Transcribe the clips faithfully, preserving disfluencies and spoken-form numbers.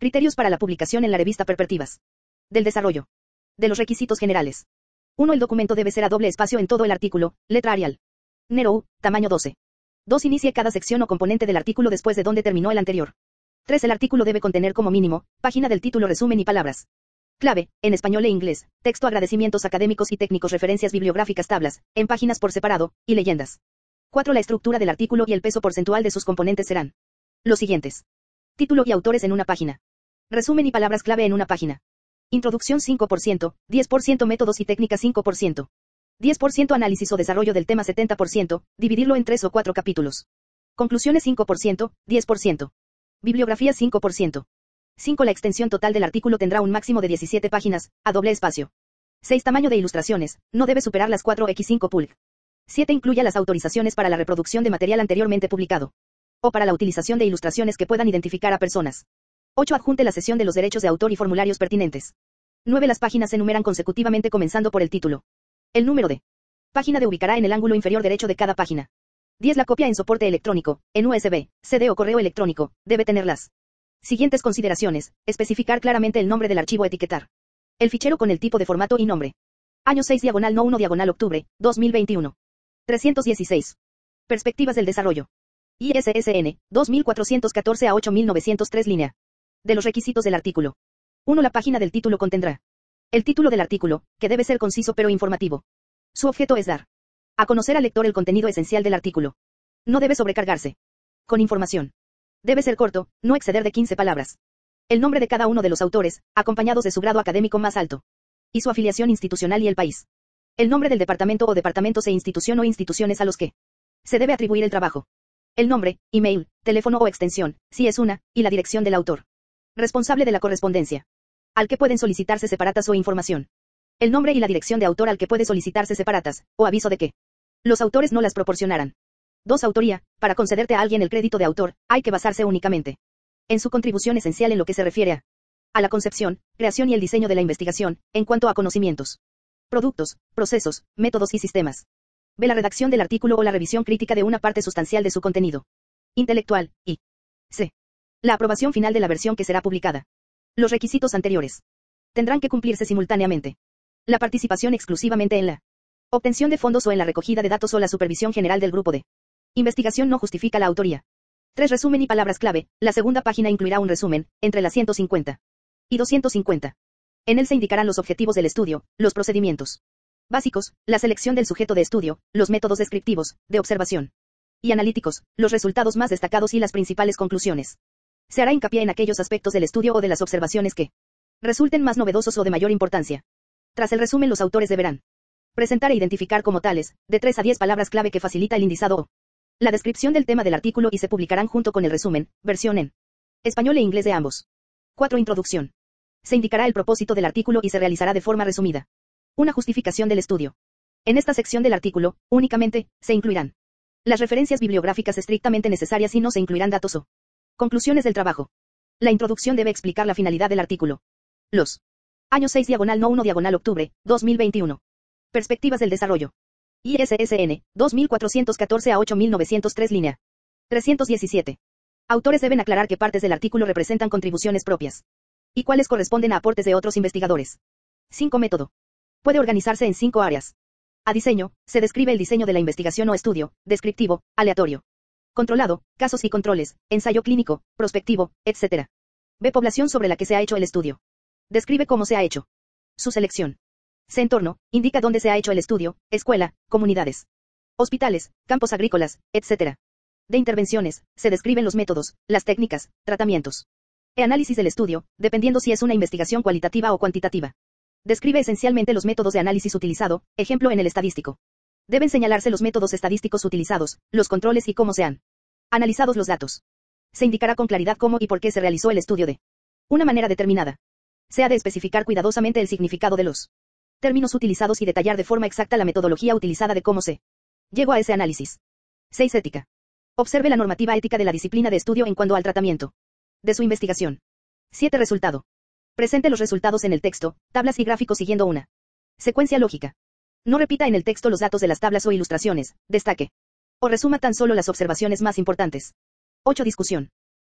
Criterios para la publicación en la revista Perspectivas. Del desarrollo. De los requisitos generales. uno. El documento debe ser a doble espacio en todo el artículo, letra Arial. Nero U, tamaño doce. dos. Inicie cada sección o componente del artículo después de donde terminó el anterior. tres. El artículo debe contener como mínimo, página del título, resumen y palabras clave, en español e inglés, texto, agradecimientos académicos y técnicos, referencias bibliográficas, tablas, en páginas por separado, y leyendas. cuatro. La estructura del artículo y el peso porcentual de sus componentes serán los siguientes. Título y autores en una página. Resumen y palabras clave en una página. Introducción cinco por ciento, diez por ciento métodos y técnicas cinco por ciento. diez por ciento análisis o desarrollo del tema setenta por ciento, dividirlo en tres o cuatro capítulos. Conclusiones cinco por ciento, diez por ciento. Bibliografía cinco por ciento. cinco. La extensión total del artículo tendrá un máximo de diecisiete páginas, a doble espacio. seis. Tamaño de ilustraciones, no debe superar las cuatro por cinco pulgadas. siete. Incluya las autorizaciones para la reproducción de material anteriormente publicado. O para la utilización de ilustraciones que puedan identificar a personas. ocho. Adjunte la cesión de los derechos de autor y formularios pertinentes. nueve. Las páginas se enumeran consecutivamente comenzando por el título. El número de página de ubicará en el ángulo inferior derecho de cada página. diez. La copia en soporte electrónico, en U S B, C D o correo electrónico, debe tener las siguientes consideraciones: especificar claramente el nombre del archivo, etiquetar el fichero con el tipo de formato y nombre. Año seis diagonal no uno diagonal octubre, dos mil veintiuno. trescientos dieciséis. Perspectivas del desarrollo. I S S N, dos mil cuatrocientos catorce a ocho mil novecientos tres línea. De los requisitos del artículo. uno. La página del título contendrá el título del artículo, que debe ser conciso pero informativo. Su objeto es dar a conocer al lector el contenido esencial del artículo. No debe sobrecargarse con información. Debe ser corto, no exceder de quince palabras. El nombre de cada uno de los autores, acompañados de su grado académico más alto. Y su afiliación institucional y el país. El nombre del departamento o departamentos e institución o instituciones a los que se debe atribuir el trabajo. El nombre, email, teléfono o extensión, si es una, y la dirección del autor. Responsable de la correspondencia. Al que pueden solicitarse separatas o información. El nombre y la dirección de autor al que puede solicitarse separatas, o aviso de que los autores no las proporcionarán. dos. Autoría. Para concederte a alguien el crédito de autor, hay que basarse únicamente en su contribución esencial en lo que se refiere a a la concepción, creación y el diseño de la investigación, en cuanto a conocimientos, productos, procesos, métodos y sistemas. B. La redacción del artículo o la revisión crítica de una parte sustancial de su contenido intelectual, y C. La aprobación final de la versión que será publicada. Los requisitos anteriores tendrán que cumplirse simultáneamente. La participación exclusivamente en la obtención de fondos o en la recogida de datos o la supervisión general del grupo de investigación no justifica la autoría. tres. Resumen y palabras clave. La segunda página incluirá un resumen, entre las ciento cincuenta y doscientos cincuenta. En él se indicarán los objetivos del estudio, los procedimientos básicos, la selección del sujeto de estudio, los métodos descriptivos, de observación y analíticos, los resultados más destacados y las principales conclusiones. Se hará hincapié en aquellos aspectos del estudio o de las observaciones que resulten más novedosos o de mayor importancia. Tras el resumen, los autores deberán presentar e identificar como tales, de tres a diez palabras clave que facilita el indizado o la descripción del tema del artículo y se publicarán junto con el resumen, versión en español e inglés de ambos. cuatro. Introducción. Se indicará el propósito del artículo y se realizará de forma resumida una justificación del estudio. En esta sección del artículo, únicamente, se incluirán las referencias bibliográficas estrictamente necesarias y no se incluirán datos o conclusiones del trabajo. La introducción debe explicar la finalidad del artículo. Los año seis diagonal no uno diagonal octubre, dos mil veintiuno. Perspectivas del desarrollo. I S S N, dos mil cuatrocientos catorce a ocho mil novecientos tres línea. trescientos diecisiete. Autores deben aclarar qué partes del artículo representan contribuciones propias y cuáles corresponden a aportes de otros investigadores. cinco. Método. Puede organizarse en cinco áreas. A. Diseño. Se describe el diseño de la investigación o estudio. Descriptivo, aleatorio, controlado, casos y controles, ensayo clínico, prospectivo, etcétera. B. Población sobre la que se ha hecho el estudio. Describe cómo se ha hecho su selección. C. Entorno. Indica dónde se ha hecho el estudio, escuela, comunidades, hospitales, campos agrícolas, etcétera. De intervenciones, se describen los métodos, las técnicas, tratamientos. E. Análisis del estudio, dependiendo si es una investigación cualitativa o cuantitativa. Describe esencialmente los métodos de análisis utilizado, ejemplo en el estadístico. Deben señalarse los métodos estadísticos utilizados, los controles y cómo se han analizados los datos. Se indicará con claridad cómo y por qué se realizó el estudio de una manera determinada. Se ha de especificar cuidadosamente el significado de los términos utilizados y detallar de forma exacta la metodología utilizada de cómo se llegó a ese análisis. seis. Ética. Observe la normativa ética de la disciplina de estudio en cuanto al tratamiento de su investigación. siete. Resultado. Presente los resultados en el texto, tablas y gráficos siguiendo una secuencia lógica. No repita en el texto los datos de las tablas o ilustraciones, destaque o resuma tan solo las observaciones más importantes. ocho. Discusión.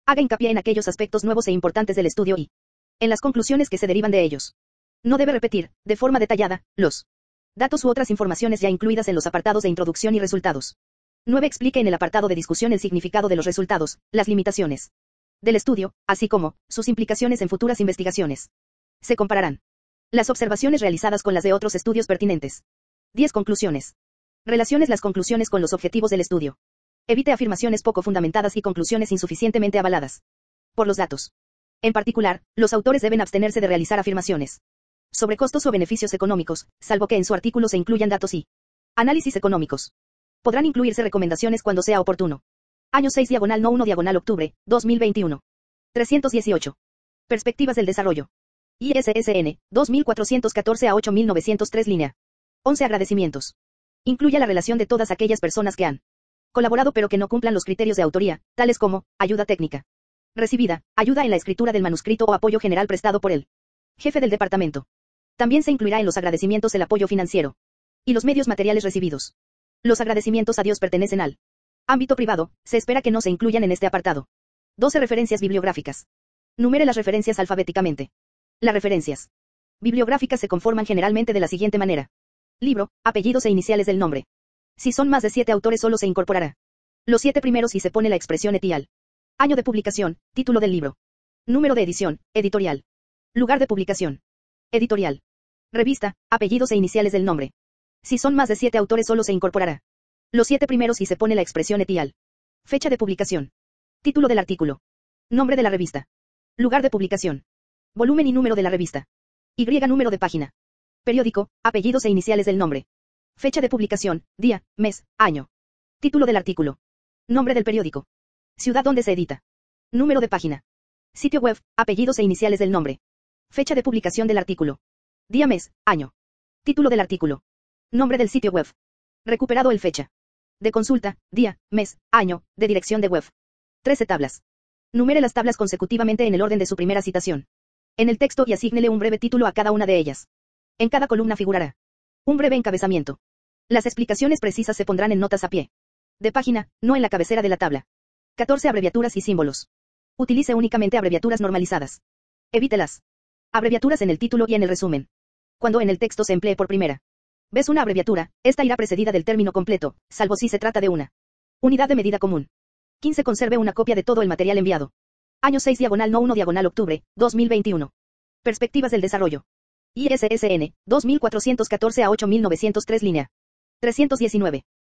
Haga hincapié en aquellos aspectos nuevos e importantes del estudio y en las conclusiones que se derivan de ellos. No debe repetir, de forma detallada, los datos u otras informaciones ya incluidas en los apartados de introducción y resultados. nueve. Explique en el apartado de discusión el significado de los resultados, las limitaciones del estudio, así como sus implicaciones en futuras investigaciones. Se compararán las observaciones realizadas con las de otros estudios pertinentes. diez. Conclusiones. Relaciones las conclusiones con los objetivos del estudio. Evite afirmaciones poco fundamentadas y conclusiones insuficientemente avaladas por los datos. En particular, los autores deben abstenerse de realizar afirmaciones sobre costos o beneficios económicos, salvo que en su artículo se incluyan datos y análisis económicos. Podrán incluirse recomendaciones cuando sea oportuno. Año seis diagonal no uno diagonal octubre, dos mil veintiuno. trescientos dieciocho. Perspectivas del desarrollo. I S S N, dos mil cuatrocientos catorce a ocho mil novecientos tres línea. once. Agradecimientos. Incluya la relación de todas aquellas personas que han colaborado pero que no cumplan los criterios de autoría, tales como ayuda técnica recibida, ayuda en la escritura del manuscrito o apoyo general prestado por el jefe del departamento. También se incluirá en los agradecimientos el apoyo financiero y los medios materiales recibidos. Los agradecimientos a Dios pertenecen al ámbito privado, se espera que no se incluyan en este apartado. doce. Referencias bibliográficas. Numere las referencias alfabéticamente. Las referencias bibliográficas se conforman generalmente de la siguiente manera. Libro, apellidos e iniciales del nombre. Si son más de siete autores solo se incorporará los siete primeros y se pone la expresión etial. Año de publicación, título del libro. Número de edición, editorial. Lugar de publicación. Editorial. Revista, apellidos e iniciales del nombre. Si son más de siete autores solo se incorporará los siete primeros y se pone la expresión etial. Fecha de publicación. Título del artículo. Nombre de la revista. Lugar de publicación. Volumen y número de la revista. Y número de página. Periódico, apellidos e iniciales del nombre. Fecha de publicación, día, mes, año. Título del artículo. Nombre del periódico. Ciudad donde se edita. Número de página. Sitio web, apellidos e iniciales del nombre. Fecha de publicación del artículo. Día, mes, año. Título del artículo. Nombre del sitio web. Recuperado el fecha de consulta, día, mes, año, de dirección de web. trece. Tablas. Numere las tablas consecutivamente en el orden de su primera citación en el texto y asígnele un breve título a cada una de ellas. En cada columna figurará un breve encabezamiento. Las explicaciones precisas se pondrán en notas a pie de página, no en la cabecera de la tabla. catorce. Abreviaturas y símbolos. Utilice únicamente abreviaturas normalizadas. Evite las abreviaturas en el título y en el resumen. Cuando en el texto se emplee por primera vez una abreviatura, esta irá precedida del término completo, salvo si se trata de una unidad de medida común. quince. Conserve una copia de todo el material enviado. Año seis diagonal no uno diagonal octubre, dos mil veintiuno. Perspectivas del desarrollo. I S S N, dos mil cuatrocientos catorce a ocho mil novecientos tres línea. trescientos diecinueve.